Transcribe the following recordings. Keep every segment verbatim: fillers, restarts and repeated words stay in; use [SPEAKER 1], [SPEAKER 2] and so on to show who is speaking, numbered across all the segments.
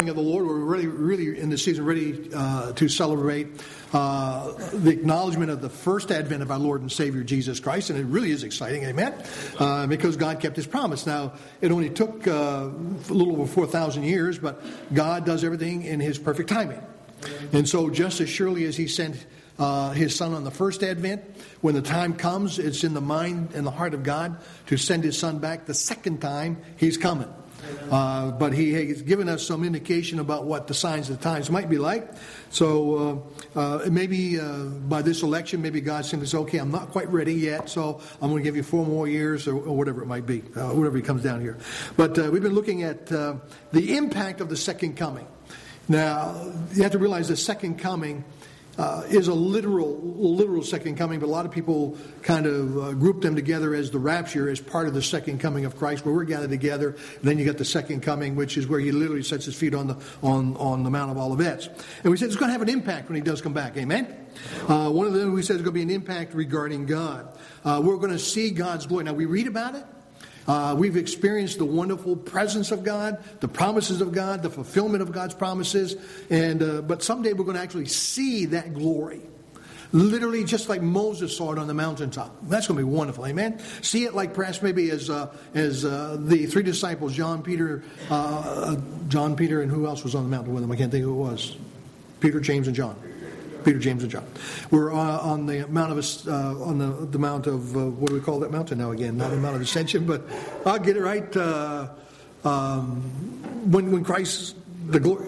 [SPEAKER 1] of the Lord. We're really, really in this season ready uh, to celebrate uh, the acknowledgement of the first advent of our Lord and Savior Jesus Christ, and it really is exciting, amen, uh, because God kept His promise. Now, it only took uh, a little over four thousand years, but God does everything in His perfect timing. And so just as surely as He sent uh, His Son on the first advent, when the time comes, it's in the mind and the heart of God to send His Son back the second time He's coming. Uh, but He has given us some indication about what the signs of the times might be like. So uh, uh, maybe uh, by this election, maybe God simply says, okay, I'm not quite ready yet, so I'm going to give you four more years or, or whatever it might be, uh, whatever He comes down here. But uh, we've been looking at uh, the impact of the second coming. Now, you have to realize the second coming Uh, is a literal, literal second coming, but a lot of people kind of uh, group them together as the rapture, as part of the second coming of Christ, where we're gathered together. And then you got the second coming, which is where He literally sets His feet on the on, on the Mount of Olivet. And we said it's going to have an impact when He does come back. Amen. Uh, one of them we said is going to be an impact regarding God. Uh, we're going to see God's glory. Now we read about it. Uh, we've experienced the wonderful presence of God, the promises of God, the fulfillment of God's promises, and uh, but someday we're going to actually see that glory. Literally just like Moses saw it on the mountaintop. That's going to be wonderful, amen? See it like perhaps maybe as uh, as uh, the three disciples, John, Peter, uh, John, Peter, and who else was on the mountain with them? I can't think who it was. Peter, James, and John. Peter, James, and John. We're uh, on the Mount of uh, on the, the Mount of uh, what do we call that mountain now again? Not the Mount of Ascension, but I'll get it right. Uh, um, when when Christ the glory.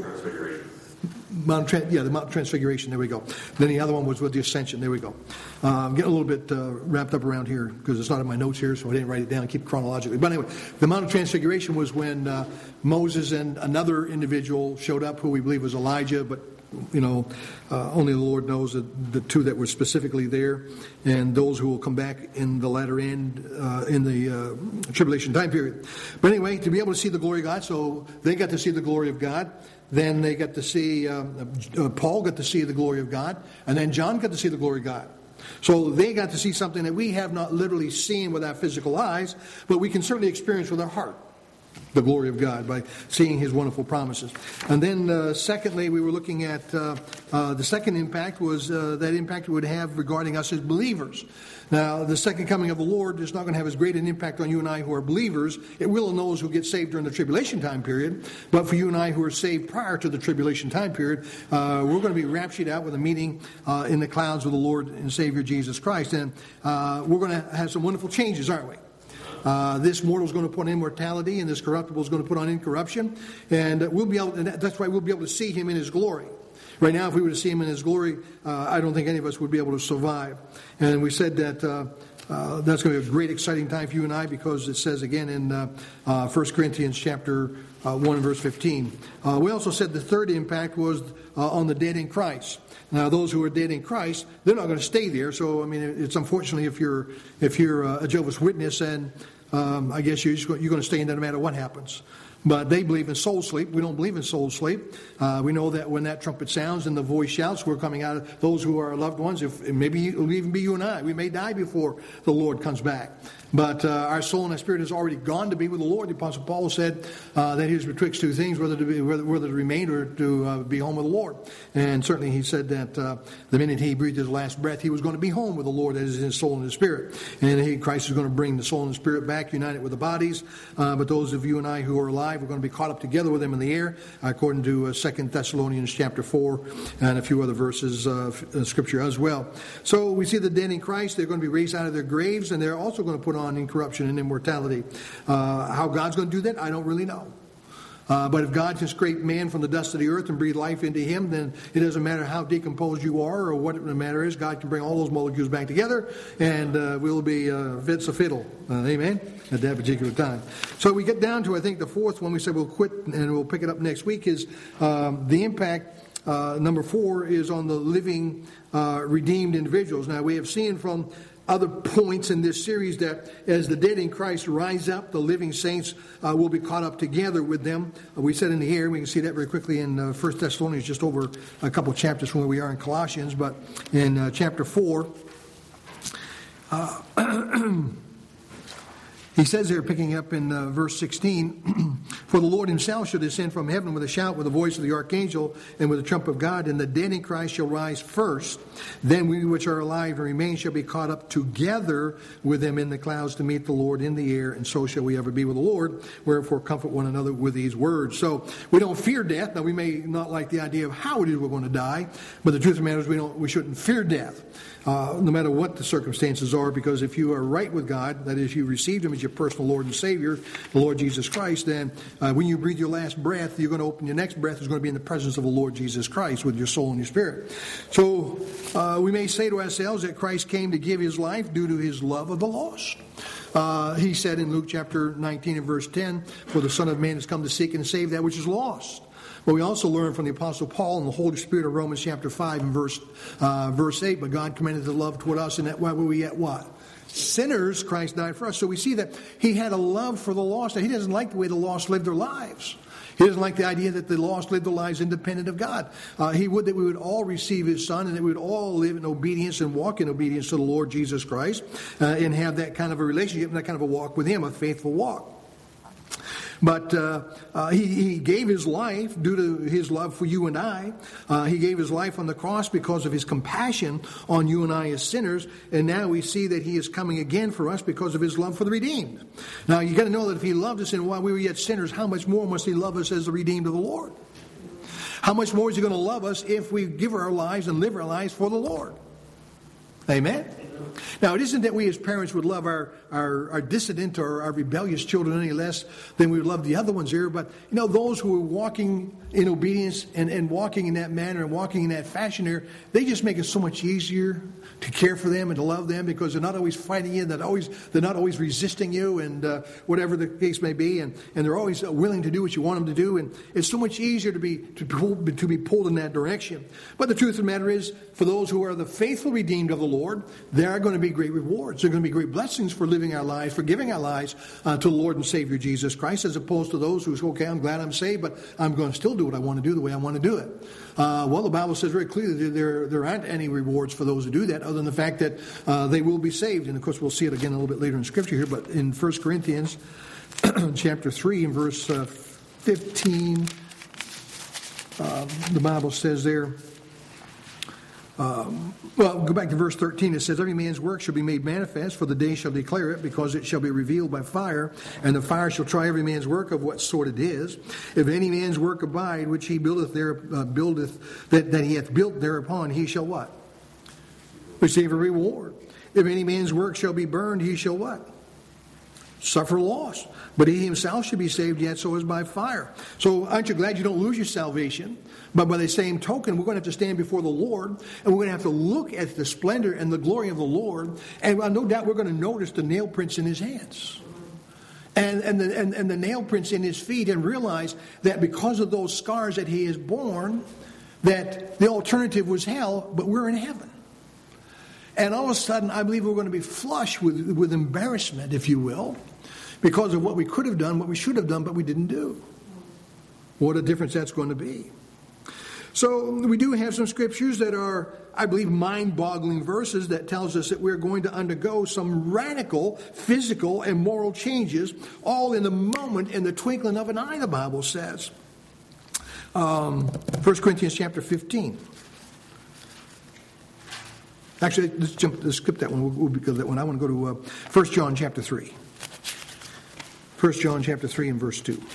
[SPEAKER 1] Mount Tran- yeah, the Mount Transfiguration. There we go. Then the other one was with the Ascension. There we go. Uh, I'm getting a little bit uh, wrapped up around here because it's not in my notes here, so I didn't write it down. I keep chronologically. But anyway, the Mount of Transfiguration was when uh, Moses and another individual showed up, who we believe was Elijah, but you know, uh, only the Lord knows the, the two that were specifically there, and those who will come back in the latter end uh, in the uh, tribulation time period. But anyway, to be able to see the glory of God, so they got to see the glory of God. Then they got to see, uh, uh, Paul got to see the glory of God, and then John got to see the glory of God. So they got to see something that we have not literally seen with our physical eyes, but we can certainly experience with our heart. The glory of God by seeing His wonderful promises. And then uh, secondly, we were looking at uh, uh, the second impact was uh, that impact it would have regarding us as believers. Now, the second coming of the Lord is not going to have as great an impact on you and I who are believers. It will on those who get saved during the tribulation time period. But for you and I who are saved prior to the tribulation time period, uh, we're going to be raptured out with a meeting uh, in the clouds with the Lord and Savior Jesus Christ. And uh, we're going to have some wonderful changes, aren't we? Uh, this mortal is going to put on immortality, and this corruptible is going to put on incorruption, and we'll be able. And that's why we'll be able to see Him in His glory. Right now, if we were to see Him in His glory, uh, I don't think any of us would be able to survive. And we said that uh, uh, that's going to be a great, exciting time for you and I, because it says again in uh, uh, First Corinthians chapter uh, one and verse fifteen. Uh, we also said the third impact was uh, on the dead in Christ. Now, those who are dead in Christ, they're not going to stay there. So, I mean, it's unfortunately if you're if you're a Jehovah's Witness, and um, I guess you're just going, you're going to stay in there no matter what happens. But they believe in soul sleep. We don't believe in soul sleep. Uh, we know that when that trumpet sounds and the voice shouts, we're coming out of those who are our loved ones. If maybe it'll even be you and I. We may die before the Lord comes back. But uh, our soul and our spirit has already gone to be with the Lord. The Apostle Paul said uh, that he was betwixt two things, whether to be, whether, whether to remain or to uh, be home with the Lord. And certainly he said that uh, the minute he breathed his last breath, he was going to be home with the Lord, as his soul and his spirit. And he, Christ is going to bring the soul and the spirit back, unite it with the bodies. Uh, but those of you and I who are alive, we're going to be caught up together with him in the air, according to uh, Second Thessalonians chapter four and a few other verses of uh, Scripture as well. So we see the dead in Christ. They're going to be raised out of their graves, and they're also going to put on incorruption and immortality. Uh, how God's going to do that, I don't really know. Uh, but if God can scrape man from the dust of the earth and breathe life into him, then it doesn't matter how decomposed you are or what the matter is. God can bring all those molecules back together, and uh, we'll be uh, fits a fiddle. Uh, amen? At that particular time. So we get down to, I think, the fourth one. We said we'll quit and we'll pick it up next week, is um, the impact. Uh, number four is on the living uh, redeemed individuals. Now, we have seen from other points in this series that as the dead in Christ rise up, the living saints uh, will be caught up together with them. Uh, we said in the air, we can see that very quickly in uh, First Thessalonians, just over a couple chapters from where we are in Colossians, but in uh, chapter four, uh, He says there, picking up in uh, verse sixteen, for the Lord himself shall descend from heaven with a shout, with the voice of the archangel, and with the trump of God, and the dead in Christ shall rise first. Then we which are alive and remain shall be caught up together with them in the clouds to meet the Lord in the air, and so shall we ever be with the Lord. Wherefore comfort one another with these words. So we don't fear death. Now we may not like the idea of how it is we're going to die, but the truth of the matter is we don't we shouldn't fear death. Uh, no matter what the circumstances are, because if you are right with God, that is, you received him as your personal Lord and Savior, the Lord Jesus Christ, then uh, when you breathe your last breath, you're going to open your next breath is going to be in the presence of the Lord Jesus Christ with your soul and your spirit. So uh, we may say to ourselves that Christ came to give his life due to his love of the lost. Uh, he said in Luke chapter nineteen and verse ten, for the Son of Man has come to seek and save that which is lost. But we also learn from the Apostle Paul and the Holy Spirit of Romans chapter five and verse uh, verse eight, but God commended the love toward us, and that while we were yet what? Sinners, Christ died for us. So we see that he had a love for the lost. Now, he doesn't like the way the lost live their lives. He doesn't like the idea that the lost live their lives independent of God. Uh, he would that we would all receive his Son, and that we would all live in obedience and walk in obedience to the Lord Jesus Christ, uh, and have that kind of a relationship and that kind of a walk with him, a faithful walk. But uh, uh, he, he gave his life due to his love for you and I. Uh, he gave his life on the cross because of his compassion on you and I as sinners. And now we see that he is coming again for us because of his love for the redeemed. Now you got to know that if he loved us and while we were yet sinners, how much more must he love us as the redeemed of the Lord? How much more is he going to love us if we give our lives and live our lives for the Lord? Amen? Now, it isn't that we as parents would love our, our, our dissident or our rebellious children any less than we would love the other ones here. But, you know, those who are walking in obedience and, and walking in that manner and walking in that fashion here, they just make it so much easier to care for them and to love them because they're not always fighting you. They're, always, they're not always resisting you and uh, whatever the case may be. And, and they're always willing to do what you want them to do. And it's so much easier to be, to, pull, to be pulled in that direction. But the truth of the matter is, for those who are the faithful redeemed of the Lord, there are going to be great rewards. There are going to be great blessings for living our lives, for giving our lives uh, to the Lord and Savior Jesus Christ, as opposed to those who say, okay, I'm glad I'm saved, but I'm going to still do what I want to do the way I want to do it. Uh, well, the Bible says very clearly that there, there aren't any rewards for those who do that, other than the fact that uh, they will be saved. And, of course, we'll see it again a little bit later in Scripture here, but in First Corinthians chapter three and verse uh, fifteen, uh, the Bible says there, Um, well, go back to verse thirteen. It says, every man's work shall be made manifest, for the day shall declare it, because it shall be revealed by fire, and the fire shall try every man's work of what sort it is. If any man's work abide, which he buildeth there, uh, buildeth that, that he hath built thereupon, he shall what? Receive a reward. If any man's work shall be burned, he shall what? Suffer loss. But he himself should be saved, yet so is by fire. So aren't you glad you don't lose your salvation? But by the same token, we're going to have to stand before the Lord, and we're going to have to look at the splendor and the glory of the Lord, and no doubt we're going to notice the nail prints in his hands. And, and, the, and, and the nail prints in his feet, and realize that because of those scars that he has borne, that the alternative was hell, but we're in heaven. And all of a sudden, I believe we're going to be flush with, with embarrassment, if you will, because of what we could have done, what we should have done, but we didn't do. What a difference that's going to be. So we do have some scriptures that are, I believe, mind-boggling verses that tells us that we're going to undergo some radical physical and moral changes, all in the moment, in the twinkling of an eye, the Bible says. Um, First Corinthians chapter fifteen. Actually, let's jump. Let's skip that one. We'll, we'll because that one. I want to go to uh, First John chapter three. First John chapter three and verse two.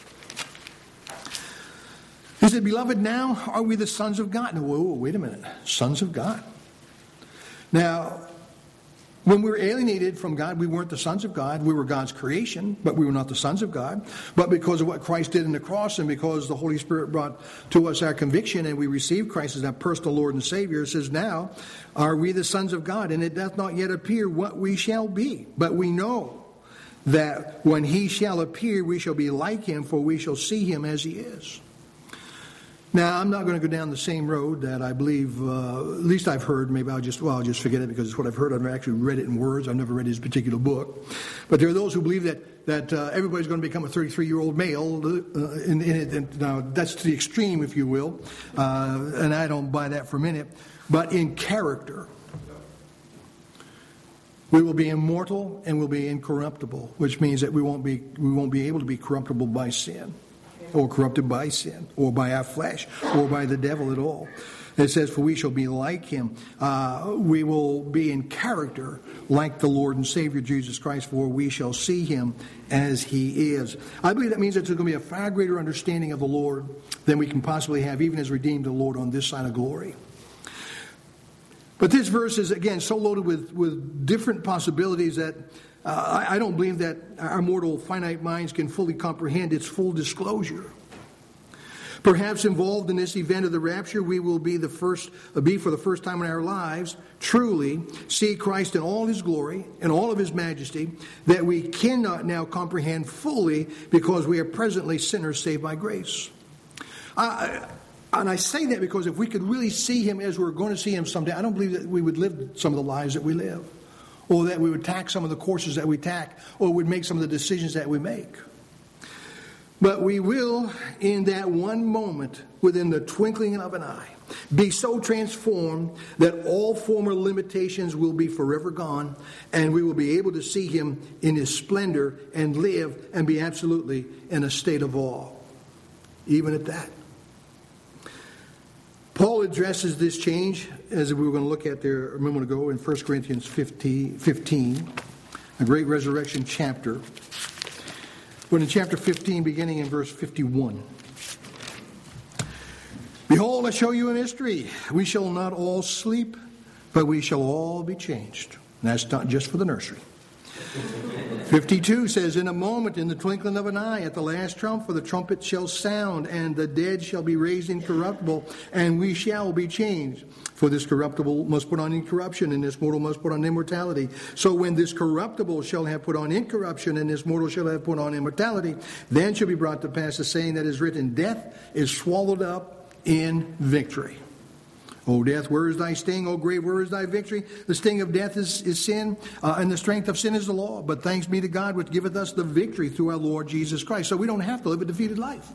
[SPEAKER 1] He said, "Beloved, now are we the sons of God?" Now, whoa, whoa, wait a minute, sons of God. Now, when we were alienated from God, we weren't the sons of God. We were God's creation, but we were not the sons of God. But because of what Christ did in the cross, and because the Holy Spirit brought to us our conviction, and we received Christ as our personal Lord and Savior, it says, "Now are we the sons of God? And it doth not yet appear what we shall be. But we know that when he shall appear, we shall be like him, for we shall see him as he is." Now, I'm not going to go down the same road that I believe, uh, at least I've heard. Maybe I'll just, well, I'll just forget it because it's what I've heard. I've never actually read it in words. I've never read his particular book. But there are those who believe that that uh, everybody's going to become a thirty-three-year-old male. Uh, in, in it. And now, that's to the extreme, if you will. Uh, and I don't buy that for a minute. But in character. We will be immortal and we'll be incorruptible, which means that we won't be we won't be able to be corruptible by sin, or corrupted by sin, or by our flesh, or by the devil at all. It says, for we shall be like him. Uh, we will be in character like the Lord and Savior Jesus Christ, for we shall see him as he is. I believe that means that there's going to be a far greater understanding of the Lord than we can possibly have, even as redeemed the Lord on this side of glory. But this verse is, again, so loaded with, with different possibilities that uh, I, I don't believe that our mortal, finite minds can fully comprehend its full disclosure. Perhaps involved in this event of the rapture, we will be the first, be for the first time in our lives, truly see Christ in all his glory and all of his majesty that we cannot now comprehend fully because we are presently sinners saved by grace. I, and I say that because if we could really see him as we're going to see him someday, I don't believe that we would live some of the lives that we live, or that we would tack some of the courses that we tack, or would make some of the decisions that we make. But we will, in that one moment, within the twinkling of an eye, be so transformed that all former limitations will be forever gone, and we will be able to see him in his splendor and live and be absolutely in a state of awe, even at that. Paul addresses this change, as we were going to look at there a moment ago, in First Corinthians fifteen, a great resurrection chapter. But in chapter fifteen, beginning in verse fifty-one. Behold, I show you a mystery. We shall not all sleep, but we shall all be changed. And that's not just for the nursery. fifty-two says, in a moment, in the twinkling of an eye, at the last trump, for the trumpet shall sound, and the dead shall be raised incorruptible, and we shall be changed. For this corruptible must put on incorruption, and this mortal must put on immortality. So when this corruptible shall have put on incorruption, and this mortal shall have put on immortality, then shall be brought to pass the saying that is written, death is swallowed up in victory. O death, where is thy sting? O grave, where is thy victory? The sting of death is, is sin, uh, and the strength of sin is the law. But thanks be to God, which giveth us the victory through our Lord Jesus Christ. So we don't have to live a defeated life.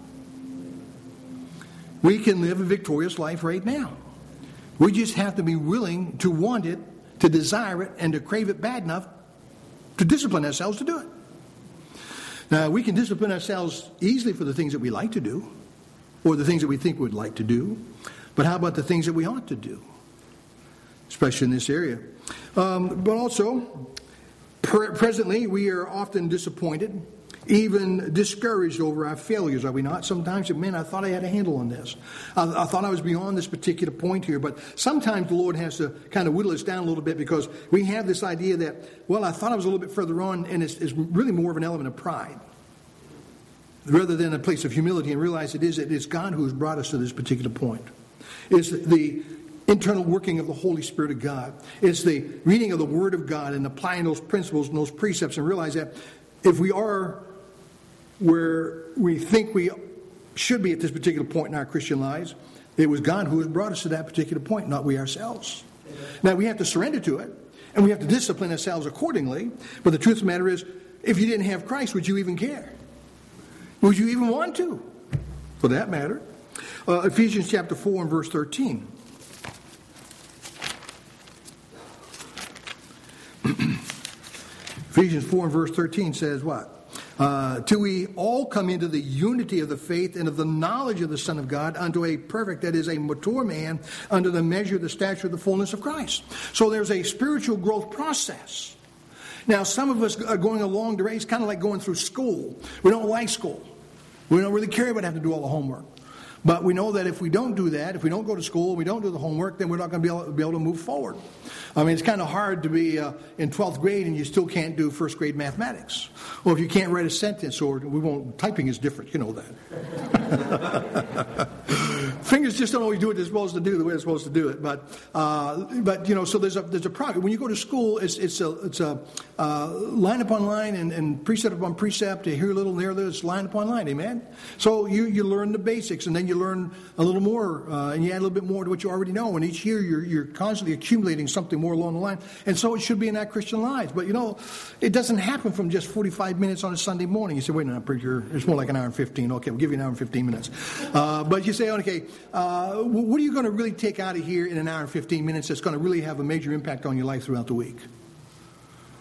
[SPEAKER 1] We can live a victorious life right now. We just have to be willing to want it, to desire it, and to crave it bad enough to discipline ourselves to do it. Now, we can discipline ourselves easily for the things that we like to do, or the things that we think we'd like to do. But how about the things that we ought to do, especially in this area? Um, but also, per- presently, we are often disappointed, even discouraged over our failures, are we not? Sometimes, man, I thought I had a handle on this. I, I thought I was beyond this particular point here. But sometimes the Lord has to kind of whittle us down a little bit, because we have this idea that, well, I thought I was a little bit further on, and it's, it's really more of an element of pride, rather than a place of humility, and realize it is, it is God who has brought us to this particular point. It's the internal working of the Holy Spirit of God. It's the reading of the Word of God and applying those principles and those precepts, and realize that if we are where we think we should be at this particular point in our Christian lives, it was God who has brought us to that particular point, not we ourselves. Now, we have to surrender to it, and we have to discipline ourselves accordingly. But the truth of the matter is, if you didn't have Christ, would you even care? Would you even want to, for that matter? Uh, Ephesians chapter four and verse thirteen. Ephesians four and verse thirteen says what? Uh, till we all come into the unity of the faith and of the knowledge of the Son of God, unto a perfect, that is, a mature man, under the measure of the stature of the fullness of Christ. So there's a spiritual growth process. Now, some of us are going along the race, kind of like going through school. We don't like school. We don't really care about having to do all the homework. But we know that if we don't do that, if we don't go to school, we don't do the homework, then we're not going to be able to, be able to move forward. I mean, it's kind of hard to be uh, in twelfth grade and you still can't do first grade mathematics. Or if you can't write a sentence, or we won't, typing is different, you know that. Fingers just don't always do what they're supposed to do the way they're supposed to do it. But, uh, but you know, so there's a there's a problem. When you go to school, it's it's a it's a uh, line upon line and, and precept upon precept. Here a little, there a little, it's line upon line. Amen. So you you learn the basics, and then you learn a little more, uh, and you add a little bit more to what you already know. And each year you're you're constantly accumulating something more along the line. And so it should be in our Christian lives. But you know, it doesn't happen from just forty-five minutes on a Sunday morning. You say, wait a minute, preacher, it's more like an hour and fifteen. Okay, we'll give you an hour and fifteen minutes. Uh, but you say, okay, uh, what are you going to really take out of here in an hour and fifteen minutes that's going to really have a major impact on your life throughout the week?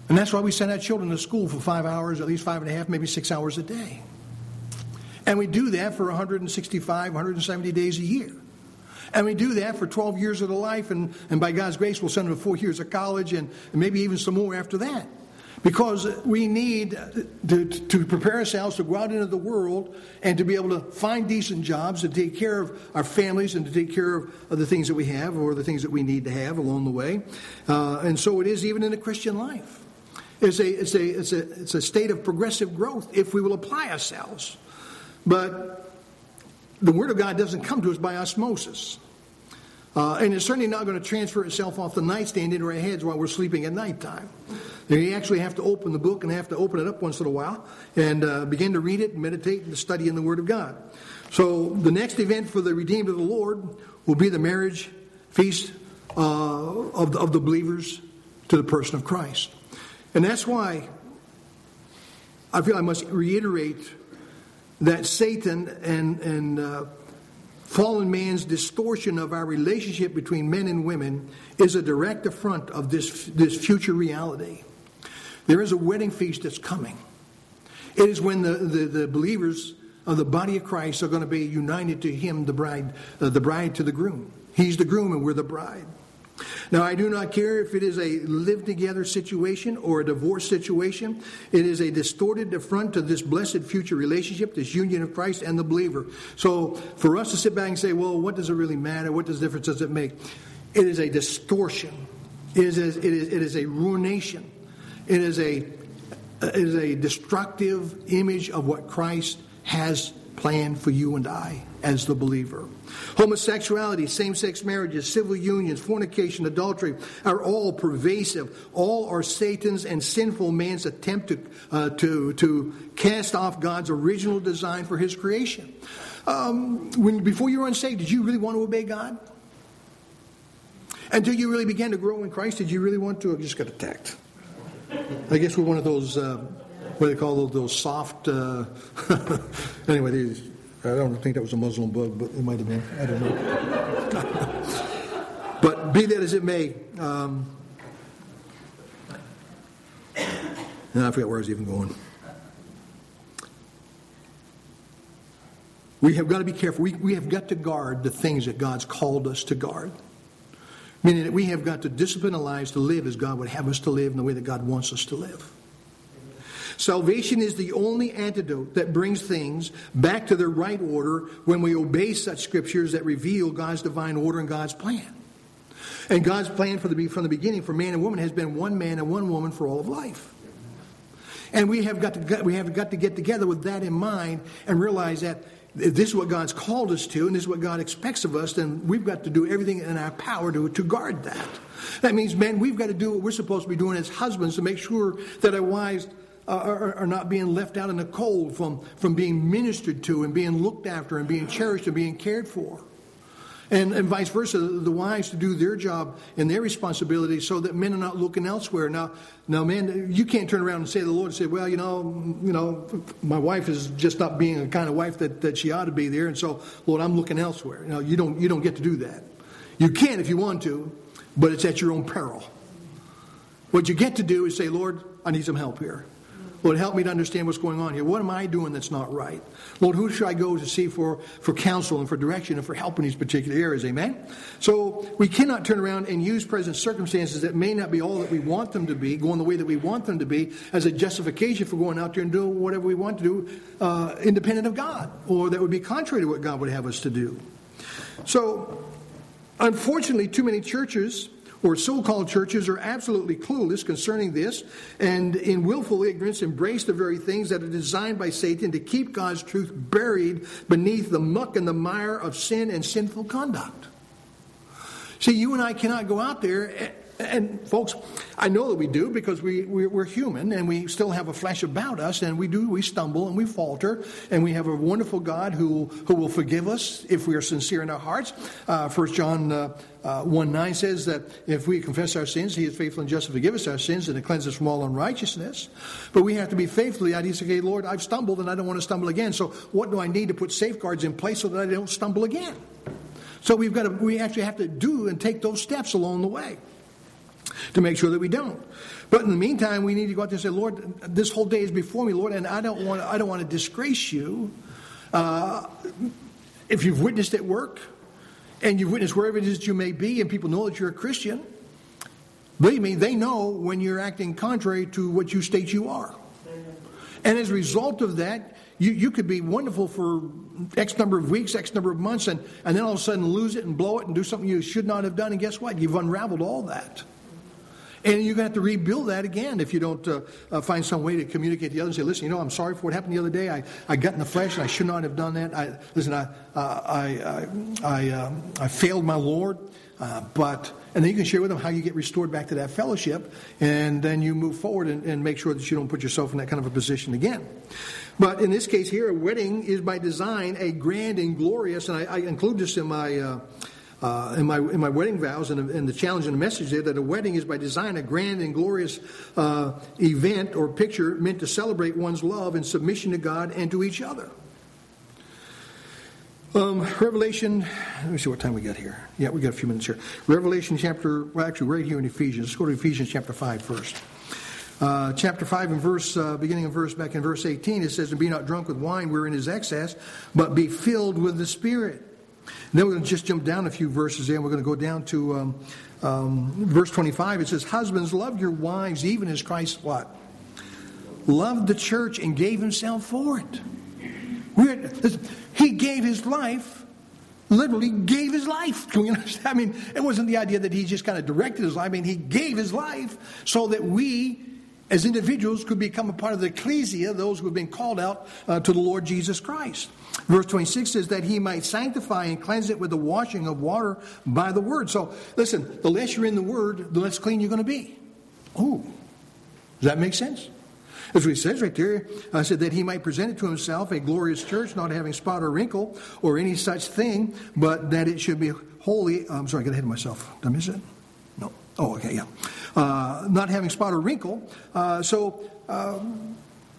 [SPEAKER 1] And that's why we send our children to school for five hours, at least five and a half, maybe six hours a day. And we do that for one hundred sixty-five, one hundred seventy days a year. And we do that for twelve years of their life, and, and by God's grace, we'll send them to four years of college and, and maybe even some more after that. Because we need to, to prepare ourselves to go out into the world and to be able to find decent jobs, to take care of our families and to take care of, of the things that we have or the things that we need to have along the way. Uh, and so it is even in the Christian life. It's a, it's, a, it's, a, it's a state of progressive growth if we will apply ourselves. But the Word of God doesn't come to us by osmosis. Uh, and it's certainly not going to transfer itself off the nightstand into our heads while we're sleeping at nighttime. You actually have to open the book and have to open it up once in a while and uh, begin to read it, meditate, and study in the Word of God. So the next event for the redeemed of the Lord will be the marriage feast uh, of, the, of the believers to the person of Christ. And that's why I feel I must reiterate that Satan and, and uh, fallen man's distortion of our relationship between men and women is a direct affront of this, this future reality. There is a wedding feast that's coming. It is when the, the, the believers of the body of Christ are going to be united to him, the bride, uh, the bride to the groom. He's the groom and we're the bride. Now, I do not care if it is a live-together situation or a divorce situation. It is a distorted affront to this blessed future relationship, this union of Christ and the believer. So for us to sit back and say, well, what does it really matter? What does difference does it make? It is a distortion. It is a, it is, it is a ruination. It is a, it is a destructive image of what Christ has planned for you and I as the believer. Homosexuality, same-sex marriages, civil unions, fornication, adultery are all pervasive. All are Satan's and sinful man's attempt to uh, to to cast off God's original design for his creation. Um, when before you were unsaved, did you really want to obey God? Until you really began to grow in Christ, did you really want to? I just got attacked. I guess we're one of those, uh, what do they call those, those soft, uh, anyway, these, I don't think that was a Muslim bug, but it might have been. I don't know. But be that as it may, um, no, I forgot where I was even going. We have got to be careful. We, we have got to guard the things that God's called us to guard. Meaning that we have got to discipline our lives to live as God would have us to live in the way that God wants us to live. Salvation is the only antidote that brings things back to their right order when we obey such scriptures that reveal God's divine order and God's plan. And God's plan for the, from the beginning for man and woman has been one man and one woman for all of life. And we have got to we have got to get together with that in mind and realize that if this is what God's called us to, and this is what God expects of us, then we've got to do everything in our power to, to guard that. That means, men, we've got to do what we're supposed to be doing as husbands to make sure that our wives are, are not being left out in the cold from, from being ministered to and being looked after and being cherished and being cared for. And, and vice versa, the wives to do their job and their responsibility so that men are not looking elsewhere. Now, now, man, you can't turn around and say to the Lord and say, well, you know, you know, my wife is just not being the kind of wife that, that she ought to be there, and so, Lord, I'm looking elsewhere. You know, you don't you don't get to do that. You can if you want to, but it's at your own peril. What you get to do is say, Lord, I need some help here. Lord, help me to understand what's going on here. What am I doing that's not right? Lord, who should I go to see for, for counsel and for direction and for help in these particular areas? Amen? So we cannot turn around and use present circumstances that may not be all that we want them to be, going the way that we want them to be, as a justification for going out there and doing whatever we want to do uh, independent of God, or that would be contrary to what God would have us to do. So, unfortunately, too many churches or so-called churches are absolutely clueless concerning this and in willful ignorance embrace the very things that are designed by Satan to keep God's truth buried beneath the muck and the mire of sin and sinful conduct. See, you and I cannot go out there and, and folks, I know that we do because we, we, we're human and we still have a flesh about us, and we do, we stumble and we falter, and we have a wonderful God who, who will forgive us if we are sincere in our hearts. Uh, First John uh, uh, one nine says that if we confess our sins, He is faithful and just to forgive us our sins and to cleanse us from all unrighteousness. But we have to be faithfully. I need to say, Lord, I've stumbled and I don't want to stumble again. So what do I need to put safeguards in place so that I don't stumble again? So we've got to, we actually have to do and take those steps along the way. to make sure that we don't. But in the meantime, we need to go out there and say, Lord, this whole day is before me, Lord, and I don't want I don't want to disgrace you. Uh, if you've witnessed at work, and you've witnessed wherever it is that you may be, and people know that you're a Christian, believe me, they know when you're acting contrary to what you state you are. And as a result of that, you, you could be wonderful for X number of weeks, X number of months, and, and then all of a sudden lose it and blow it and do something you should not have done. And guess what? You've unraveled all that. And you're going to have to rebuild that again if you don't uh, uh, find some way to communicate to the others and say, listen, you know, I'm sorry for what happened the other day. I, I got in the flesh and I should not have done that. I, listen, I uh, I I, I, um, I failed my Lord. Uh, but, and then you can share with them how you get restored back to that fellowship, and then you move forward and, and make sure that you don't put yourself in that kind of a position again. But in this case here, a wedding is by design a grand and glorious, and I, I include this in my uh, uh, in my in my wedding vows and, and the challenge and the message there, that a wedding is by design a grand and glorious uh, event or picture meant to celebrate one's love and submission to God and to each other. Um, Revelation, let me see what time we got here. Yeah, we got a few minutes here. Revelation chapter, well, actually, right here in Ephesians. Let's go to Ephesians chapter five first. Uh, chapter five and verse, uh, beginning of verse, back in verse eighteen, it says, and be not drunk with wine wherein is excess, but be filled with the Spirit. And then we're going to just jump down a few verses there, and we're going to go down to um, um, verse twenty-five. It says, husbands, love your wives, even as Christ, what? Loved the church and gave himself for it. We're, listen, he gave his life, literally gave his life. Can we understand? I mean, it wasn't the idea that he just kind of directed his life. I mean, he gave his life so that we, as individuals, could become a part of the ecclesia, those who have been called out uh, to the Lord Jesus Christ. Verse twenty-six says that he might sanctify and cleanse it with the washing of water by the word. So, listen, the less you're in the word, the less clean you're going to be. Ooh, does that make sense? As he says right there, I uh, said that he might present it to himself a glorious church, not having spot or wrinkle or any such thing, but that it should be holy. I'm sorry, I got ahead of myself. Did I miss it? No. Oh, okay, yeah. Uh, not having spot or wrinkle. Uh, so um,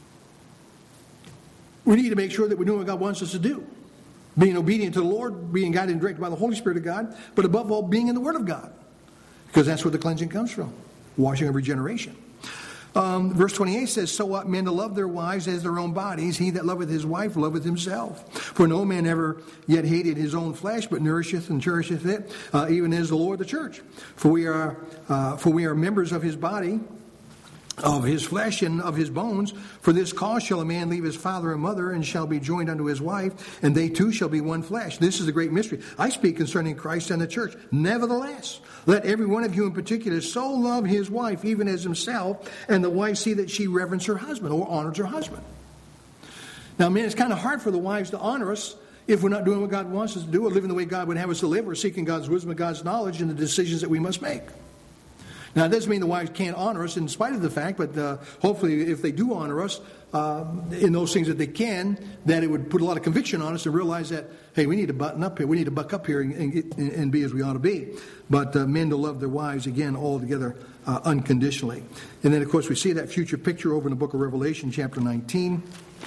[SPEAKER 1] we need to make sure that we're doing what God wants us to do. Being obedient to the Lord, being guided and directed by the Holy Spirit of God, but above all, being in the Word of God. Because that's where the cleansing comes from. Washing of regeneration. Um, verse twenty-eight says, so ought men to love their wives as their own bodies. He that loveth his wife loveth himself. For no man ever yet hated his own flesh, but nourisheth and cherisheth it, uh, even as the Lord the church. For we are, uh, for we are members of his body, of his flesh and of his bones. For this cause shall a man leave his father and mother, and shall be joined unto his wife, and they two shall be one flesh. This is a great mystery. I speak concerning Christ and the church. Nevertheless, let every one of you in particular so love his wife, even as himself, and the wife see that she reverence her husband, or honors her husband. Now, man, it's kind of hard for the wives to honor us if we're not doing what God wants us to do, or living the way God would have us to live, or seeking God's wisdom and God's knowledge in the decisions that we must make. Now, it doesn't mean the wives can't honor us in spite of the fact, but uh, hopefully if they do honor us uh, in those things that they can, that it would put a lot of conviction on us and realize that, hey, we need to button up here. We need to buck up here and, and, and be as we ought to be. But uh, men to love their wives, again, altogether uh, unconditionally. And then, of course, we see that future picture over in the book of Revelation, chapter nineteen.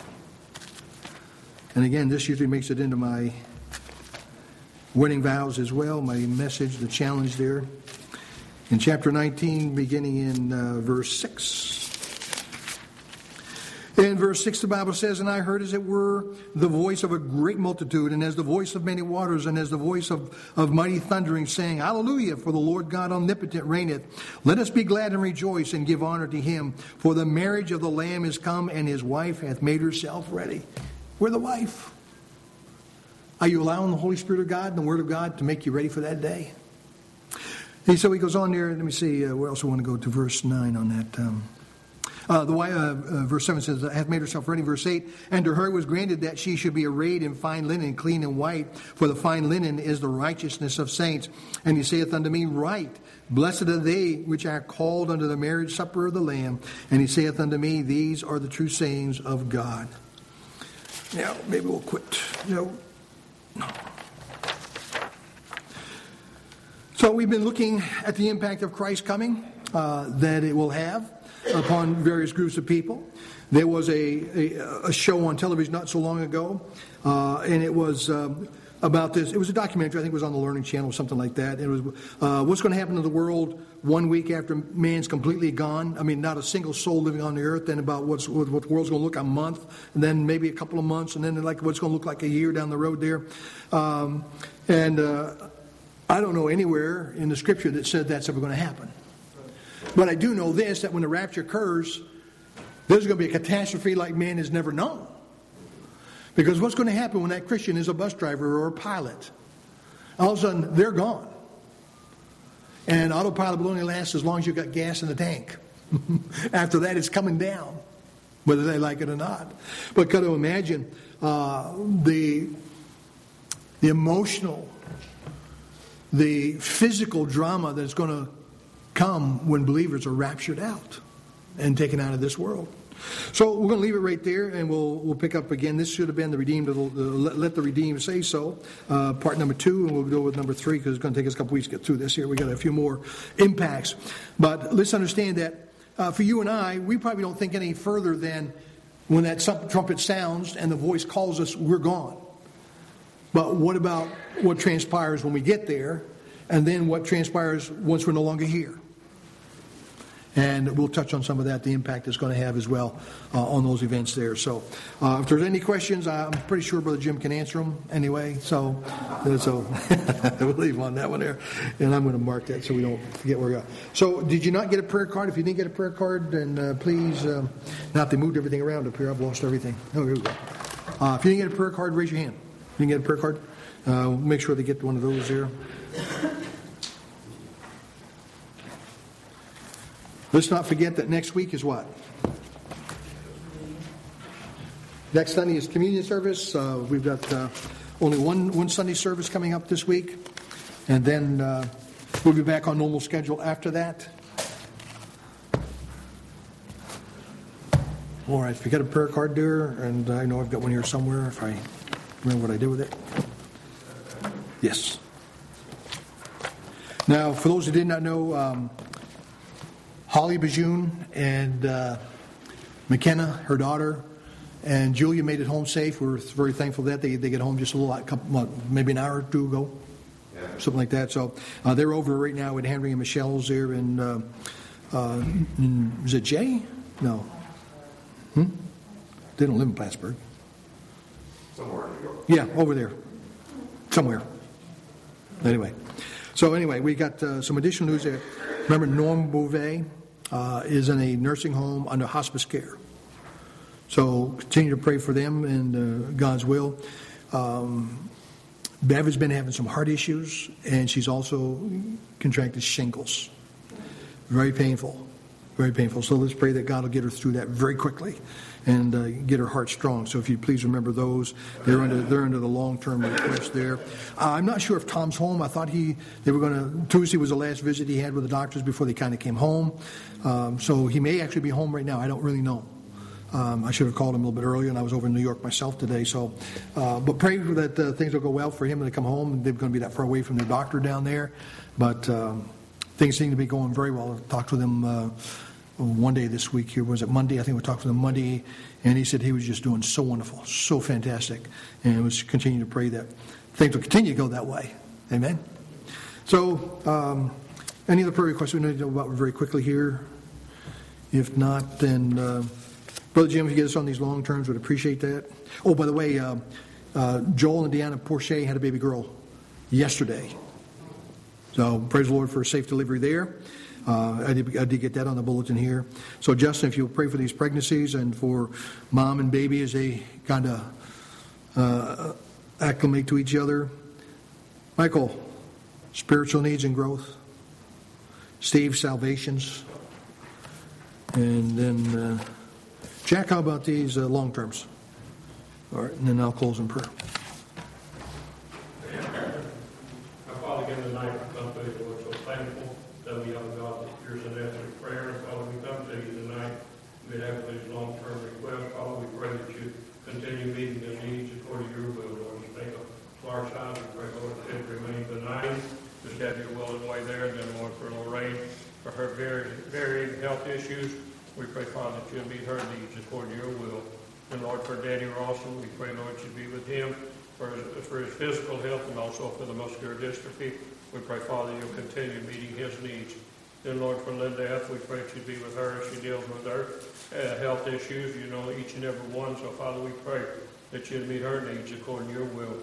[SPEAKER 1] And again, this usually makes it into my wedding vows as well, my message, the challenge there. In chapter nineteen, beginning in uh, verse six. In verse six, the Bible says, and I heard as it were the voice of a great multitude, and as the voice of many waters, and as the voice of, of mighty thundering, saying, Hallelujah, for the Lord God omnipotent reigneth. Let us be glad and rejoice, and give honor to him. For the marriage of the Lamb is come, and his wife hath made herself ready. We're the wife. Are you allowing the Holy Spirit of God and the Word of God to make you ready for that day? And so he goes on there. Let me see. Uh, we also want to go to verse nine on that. Um, uh, the uh, uh, verse seven says, hath made herself ready. Verse eight, and to her was granted that she should be arrayed in fine linen, clean and white. For the fine linen is the righteousness of saints. And he saith unto me, Right, blessed are they which are called unto the marriage supper of the Lamb. And he saith unto me, These are the true sayings of God. Now, maybe we'll quit. No. No. So we've been looking at the impact of Christ coming, uh, that it will have upon various groups of people. There was a, a, a show on television not so long ago, uh, and it was um, about this. It was a documentary. I think it was on the Learning Channel or something like that. It was uh, what's going to happen to the world one week after man's completely gone. I mean, not a single soul living on the earth. Then about what's what, what the world's going to look like a month, and then maybe a couple of months, and then like what's going to look like a year down the road there. Um, and uh, I don't know anywhere in the Scripture that said that's ever going to happen. But I do know this, that when the rapture occurs, there's going to be a catastrophe like man has never known. Because what's going to happen when that Christian is a bus driver or a pilot? All of a sudden, they're gone. And autopilot will only last as long as you've got gas in the tank. After that, it's coming down, whether they like it or not. But got to imagine uh, the, the emotional, the physical drama that's going to come when believers are raptured out and taken out of this world. So we're going to leave it right there, and we'll we'll pick up again. This should have been the redeemed. The, the, let the redeemed say so. Uh, part number two, and we'll go with number three because it's going to take us a couple weeks to get through this. Here we got a few more impacts, but let's understand that uh, for you and I, we probably don't think any further than when that trumpet sounds and the voice calls us, we're gone. But what about what transpires when we get there, and then what transpires once we're no longer here? And we'll touch on some of that, the impact it's going to have as well uh, on those events there. So uh, if there's any questions, I'm pretty sure Brother Jim can answer them anyway. So, so we'll leave on that one there. And I'm going to mark that so we don't forget where we are. So did you not get a prayer card? If you didn't get a prayer card, then uh, please, um, now if they moved everything around up here, I've lost everything. Oh, here we go. Uh, if you didn't get a prayer card, raise your hand. If you didn't get a prayer card, uh, make sure they get one of those there. Let's not forget that next week is what? Next Sunday is communion service. Uh, we've got uh, only one, one Sunday service coming up this week. And then uh, we'll be back on normal schedule after that. All right, if you got a prayer card there, and I know I've got one here somewhere if I remember what I did with it. Yes. Now, for those who did not know, um, Holly Bajoun and uh, McKenna, her daughter, and Julia made it home safe. We're very thankful for that. They they get home just a little, couple, maybe an hour or two ago, yeah. Something like that. So uh, they're over right now with Henry and Michelle's there in, uh, uh, in is it Jay? No. Hmm? They don't live in Plattsburgh.
[SPEAKER 2] Somewhere.
[SPEAKER 1] Yeah, over there. Somewhere. Anyway. So anyway, we got uh, some additional news there. Remember, Norm Beauvais uh, is in a nursing home under hospice care. So continue to pray for them and uh, God's will. Um, Bev has been having some heart issues, and she's also contracted shingles. Very painful. Very painful. So let's pray that God will get her through that very quickly and uh, get her heart strong. So if you please remember those, they're under they're under the long-term request there. Uh, I'm not sure if Tom's home. I thought he they were going to Tuesday was the last visit he had with the doctors before they kind of came home. Um, so he may actually be home right now. I don't really know. Um, I should have called him a little bit earlier, and I was over in New York myself today. So, uh, but pray that uh, things will go well for him when they come home. They're going to be that far away from their doctor down there, but um, things seem to be going very well. I talked with him. Uh, One day this week here, was it Monday? I think we talked to him Monday, and he said he was just doing so wonderful, so fantastic, and was continuing to pray that things will continue to go that way. Amen. So, um, any other prayer requests we need to know about very quickly here? If not, then uh, Brother Jim, if you get us on these long terms, would appreciate that. Oh, by the way, uh, uh, Joel and Deanna Porche had a baby girl yesterday. So praise the Lord for a safe delivery there. Uh, I, did, I did get that on the bulletin here. So, Justin, if you'll pray for these pregnancies and for mom and baby as they kind of uh, acclimate to each other. Michael, spiritual needs and growth. Steve, salvations. And then, uh, Jack, how about these uh, long terms? All right, and then I'll close in prayer.
[SPEAKER 3] Our Father, again tonight, we come to you, Lord, so thankful that we have a God that hears and answers prayer. And Father, we come to you tonight. We have these long-term requests. Father, we pray that you continue meeting the needs according to your will, Lord. Just make a large time. We pray, Lord, that it remain benign. Just have your will and way there. And then, Lord, for Lorraine, for her very, very health issues, we pray, Father, that you'll meet her needs according to your will. And Lord, for Danny Rawson, we pray, Lord, you be with him for his, for his physical health and also for the muscular dystrophy. We pray, Father, you'll continue meeting his needs. Then, Lord, for Linda F., we pray that you be with her as she deals with her uh, health issues. You know each and every one. So, Father, we pray that you'd meet her needs according to your will.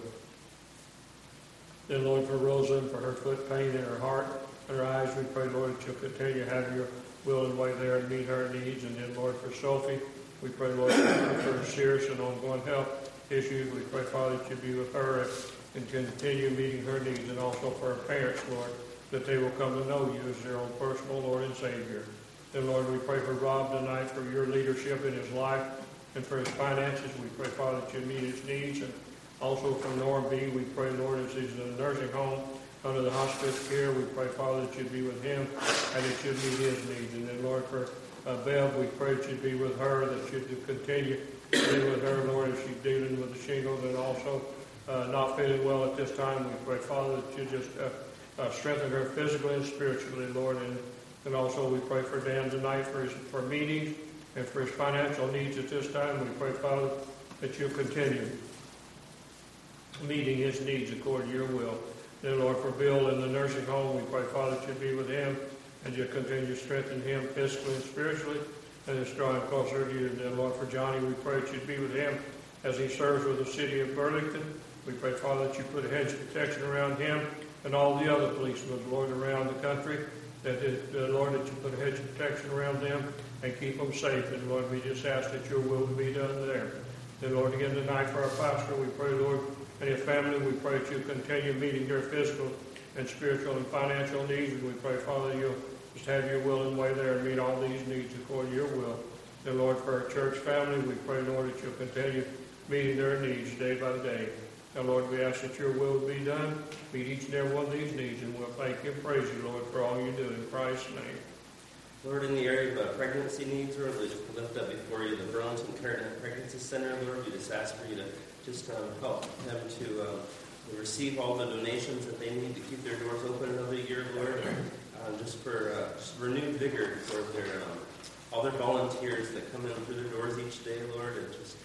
[SPEAKER 3] Then, Lord, for Rosa and for her foot pain in her heart and her eyes, we pray, Lord, that you'll continue to have your will and way there and meet her needs. And then, Lord, for Sophie, we pray, Lord, for her serious and ongoing health issues. We pray, Father, that you be with her and continue meeting her needs, and also for her parents, Lord, that they will come to know you as their own personal Lord and Savior. Then, Lord, we pray for Rob tonight for your leadership in his life and for his finances. We pray, Father, that you meet his needs. And also for Norm B., we pray, Lord, as he's in a nursing home under the hospice care, we pray, Father, that you be with him and that you meet his needs. And then, Lord, for uh, Bev, we pray that you be with her, that you continue to be with her, Lord, as she's dealing with the shingles and also uh, not feeling well at this time. We pray, Father, that you just uh, Uh, strengthen her physically and spiritually, Lord. And, and also we pray for Dan tonight for his for meetings and for his financial needs at this time. We pray, Father, that you'll continue meeting his needs according to your will. Then, Lord, for Bill in the nursing home, we pray, Father, that you be with him and you'll continue to strengthen him physically and spiritually and just draw him closer to you. And then, Lord, for Johnny, we pray that you'd be with him as he serves with the city of Burlington. We pray, Father, that you put a hedge of protection around him and all the other policemen, Lord, around the country, that, it, uh, Lord, that you put a hedge of protection around them and keep them safe. And, Lord, we just ask that your will be done there. Then, Lord, again tonight for our pastor, we pray, Lord, and his family, we pray that you continue meeting their physical and spiritual and financial needs. And we pray, Father, you'll just have your will and way there and meet all these needs according to your will. Then, Lord, for our church family, we pray, Lord, that you'll continue meeting their needs day by day. And, Lord, we ask that your will be done. Meet each and every one of these needs, and we'll thank you and praise you, Lord, for all you do in Christ's name.
[SPEAKER 4] Lord, in the area of uh, pregnancy needs, Lord, we lift up before you the Burlington Care Pregnancy Center, Lord. We just ask for you to just um, help them to um, receive all the donations that they need to keep their doors open another year, Lord. Um, just for uh, just renewed vigor for their um, all their volunteers that come in through their doors each day, Lord, and just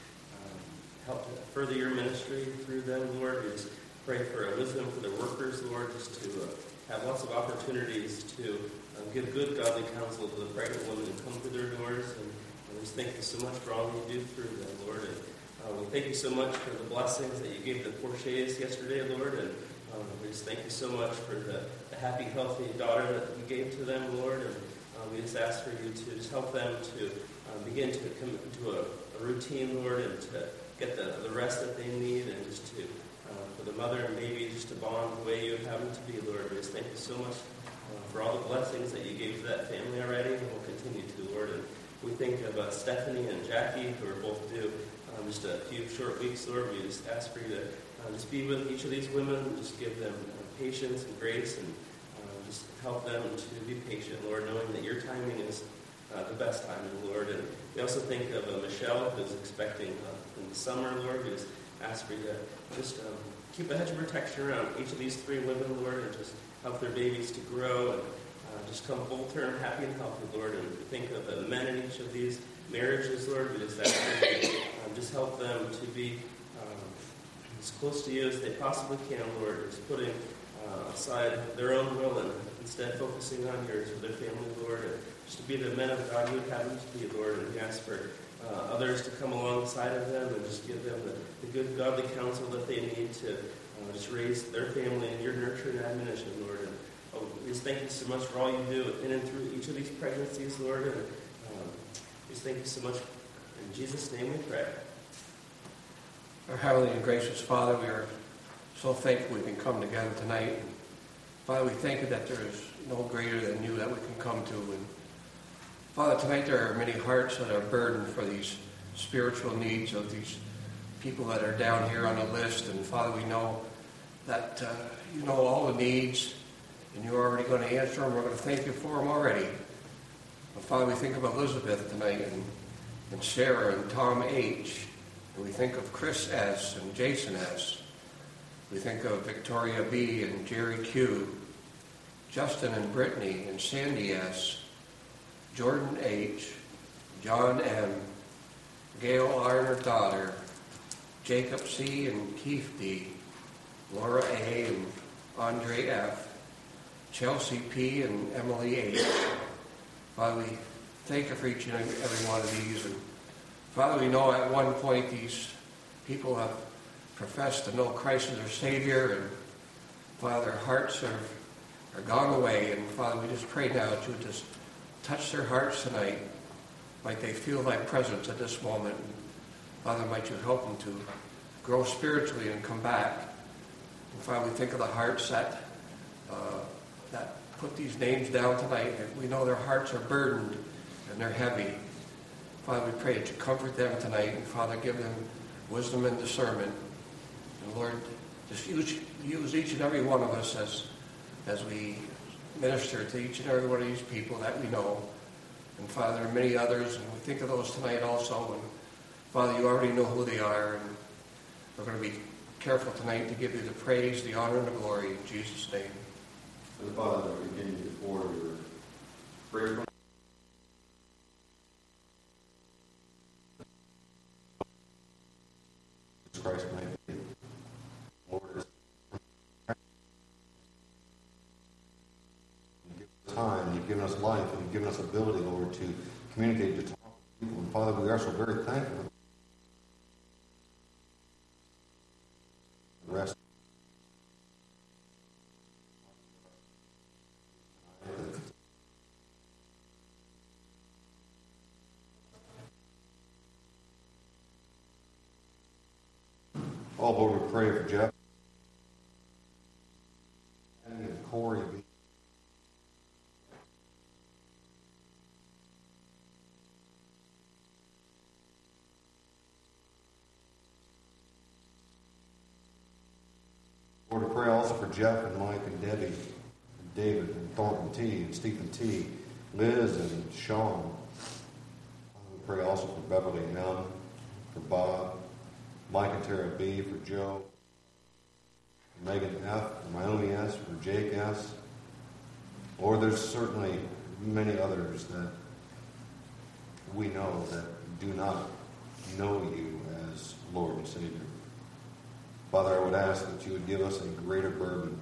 [SPEAKER 4] help to further your ministry through them, Lord. We just pray for wisdom for the workers, Lord, just to uh, have lots of opportunities to uh, give good, godly counsel to the pregnant women who come through their doors. And, and we just thank you so much for all you do through them, Lord. And uh, we thank you so much for the blessings that you gave the Porches yesterday, Lord. And um, we just thank you so much for the, the happy, healthy daughter that you gave to them, Lord. And uh, we just ask for you to just help them to uh, begin to come into a, a routine, Lord, and to get the, the rest that they need, and just to, uh, for the mother and baby, just to bond the way you have them to be, Lord. We just thank you so much uh, for all the blessings that you gave to that family already, and will continue to, Lord. And we think of uh, Stephanie and Jackie, who are both due um, just a few short weeks, Lord. We just ask for you to uh, just be with each of these women, and just give them uh, patience and grace, and uh, just help them to be patient, Lord, knowing that your timing is Uh, the best time, Lord. And we also think of uh, Michelle, who's expecting uh, in the summer, Lord. We just ask for you to just um, keep a hedge of protection around each of these three women, Lord, and just help their babies to grow and uh, just come full term, happy and healthy, Lord. And we think of the men in each of these marriages, Lord. We just ask for you to um, just help them to be um, as close to you as they possibly can, Lord. Just putting uh, aside their own will and instead focusing on yours with their family, Lord. And just to be the men of God you would have them to be, Lord. And we ask for uh, others to come alongside of them and just give them the, the good, godly counsel that they need to uh, just raise their family in your nurture and admonition, Lord. And oh, we just thank you so much for all you do in and through each of these pregnancies, Lord. And um, we just thank you so much. In Jesus' name we pray.
[SPEAKER 5] Our Heavenly and gracious Father, we are so thankful we can come together tonight. And Father, we thank you that there is no greater than you that we can come to. And Father, tonight there are many hearts that are burdened for these spiritual needs of these people that are down here on the list. And Father, we know that uh, you know all the needs, and you're already going to answer them. We're going to thank you for them already. But Father, we think of Elizabeth tonight, and, and Sarah, and Tom H., and we think of Chris S. and Jason S. We think of Victoria B. and Jerry Q., Justin and Brittany and Sandy S., Jordan H., John M., Gail R. and her daughter, Jacob C. and Keith D., Laura A. and Andre F., Chelsea P. and Emily H. Father, we thank you for each and every one of these. And Father, we know at one point these people have professed to know Christ as their Savior, and Father, their hearts are, are gone away. And Father, we just pray now that you would just touch their hearts tonight, like they feel thy presence at this moment. And Father, might you help them to grow spiritually and come back. And Father, we think of the hearts that uh, that put these names down tonight, and we know their hearts are burdened and they're heavy. Father, we pray that you comfort them tonight, and Father, give them wisdom and discernment. And Lord, just use, use each and every one of us as, as we minister to each and every one of these people that we know. And Father, there are many others, and we think of those tonight also. And Father, you already know who they are, and we're going to be careful tonight to give you the praise, the honor, and the glory in Jesus' name.
[SPEAKER 2] And Father, we begin before your prayer. Jesus Christ might be Lord. You've given us time, you've given us life, and you've given us ability, Lord, to communicate, to talk to people. And Father, we are so very thankful for the rest. Oh, Lord, we pray for Jeff and Corey. Lord, we pray also for Jeff and Mike and Debbie, and David and Thornton T. and Stephen T., Liz and Sean. We pray also for Beverly M., for Bob, Mike and Tara B., for Joe, for Megan F., for Naomi S., for Jake S. Lord, there's certainly many others that we know that do not know you as Lord and Savior. Father, I would ask that you would give us a greater burden.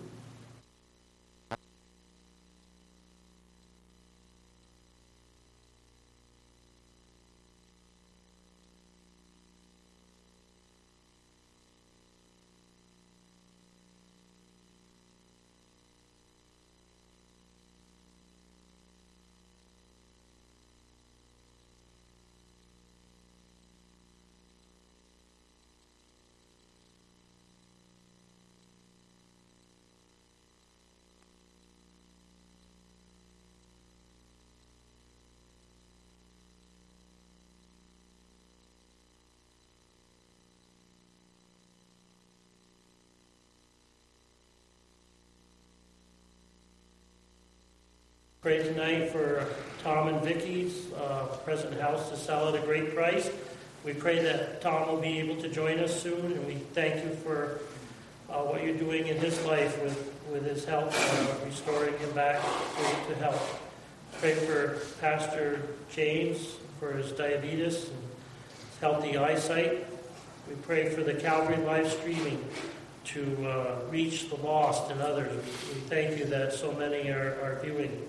[SPEAKER 3] Pray tonight for Tom and Vicky's uh, present house to sell at a great price. We pray that Tom will be able to join us soon, and we thank you for uh, what you're doing in his life with, with his health, uh, restoring him back to, to health. Pray for Pastor James for his diabetes and his healthy eyesight. We pray for the Calvary live streaming to uh, reach the lost and others. We, we thank you that so many are, are viewing.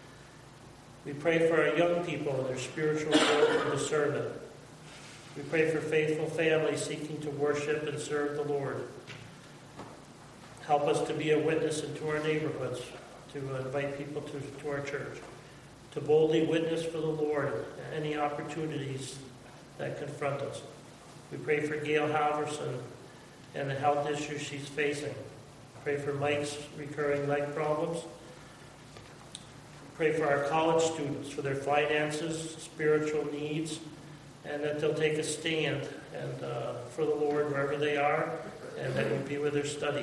[SPEAKER 3] We pray for our young people and their spiritual growth and discernment. We pray for faithful families seeking to worship and serve the Lord. Help us to be a witness into our neighborhoods, to invite people to, to our church, to boldly witness for the Lord any opportunities that confront us. We pray for Gail Halverson and the health issues she's facing. Pray for Mike's recurring leg problems. Pray for our college students, for their finances, spiritual needs, and that they'll take a stand and uh, for the Lord wherever they are, and that you'll be with their studies.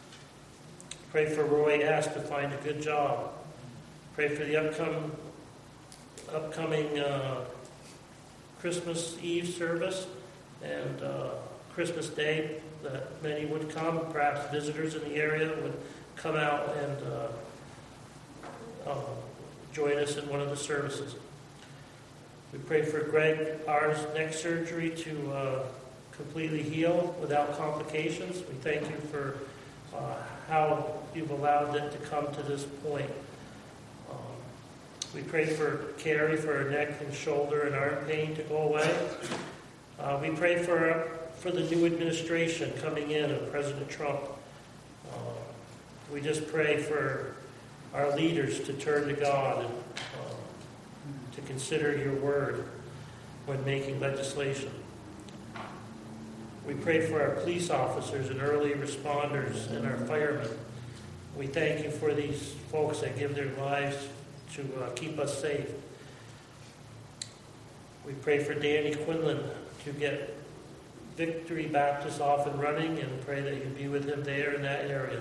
[SPEAKER 3] Pray for Roy S. to find a good job. Pray for the upcoming, upcoming uh, Christmas Eve service and uh, Christmas Day, that many would come. Perhaps visitors in the area would come out and uh, uh, join us in one of the services. We pray for Greg R's neck surgery to uh,
[SPEAKER 6] completely healed without complications. We thank you for uh, how you've allowed it to come to this point. Um, we pray for Carrie, for her neck and shoulder and arm pain to go away. Uh, we pray for for the new administration coming in of President Trump. Uh, we just pray for our leaders to turn to God and uh, to consider your word when making legislation. We pray for our police officers and early responders and our firemen. We thank you for these folks that give their lives to uh, keep us safe. We pray for Danny Quinlan to get Victory Baptist off and running, and pray that you be with him there in that area.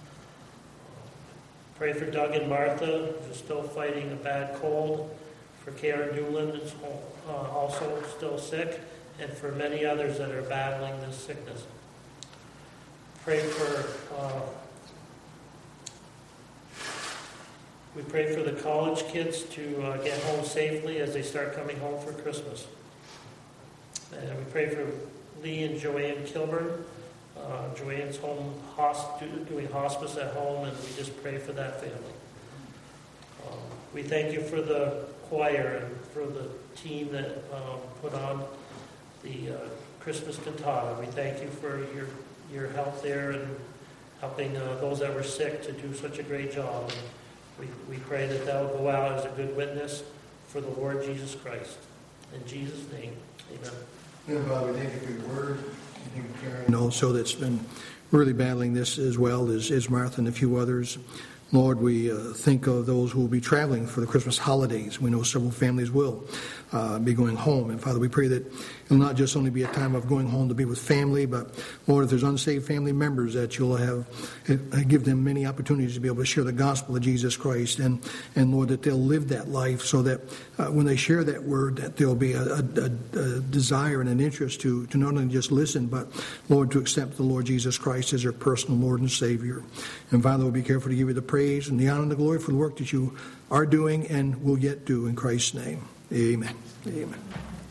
[SPEAKER 6] Pray for Doug and Martha, who's still fighting a bad cold. For Karen Newland, who's uh, also still sick. And for many others that are battling this sickness. Pray for, uh, we pray for the college kids to uh, get home safely as they start coming home for Christmas. And we pray for Lee and Joanne Kilburn. Uh, Joanne's home hosp- doing hospice at home, and we just pray for that family. Um, we thank you for the choir and for the team that um, put on the uh, Christmas cantata. We thank you for your your help there and helping uh, those that were sick to do such a great job. And we, we pray that that will go out as a good witness for the Lord Jesus Christ. In Jesus' name, amen.
[SPEAKER 1] And Father, we thank you for your word. And also that's been really battling this as well as, as Martha and a few others. Lord, we uh, think of those who will be traveling for the Christmas holidays. We know several families will uh, be going home. And Father, we pray that it'll not just only be a time of going home to be with family, but Lord, if there's unsaved family members, that you'll have uh, give them many opportunities to be able to share the gospel of Jesus Christ. And, and Lord, that they'll live that life so that uh, when they share that word, that there'll be a, a, a desire and an interest to, to not only just listen, but Lord, to accept the Lord Jesus Christ as their personal Lord and Savior. And Father, we'll be careful to give you the praise and the honor and the glory for the work that you are doing and will yet do in Christ's name. Amen. Amen.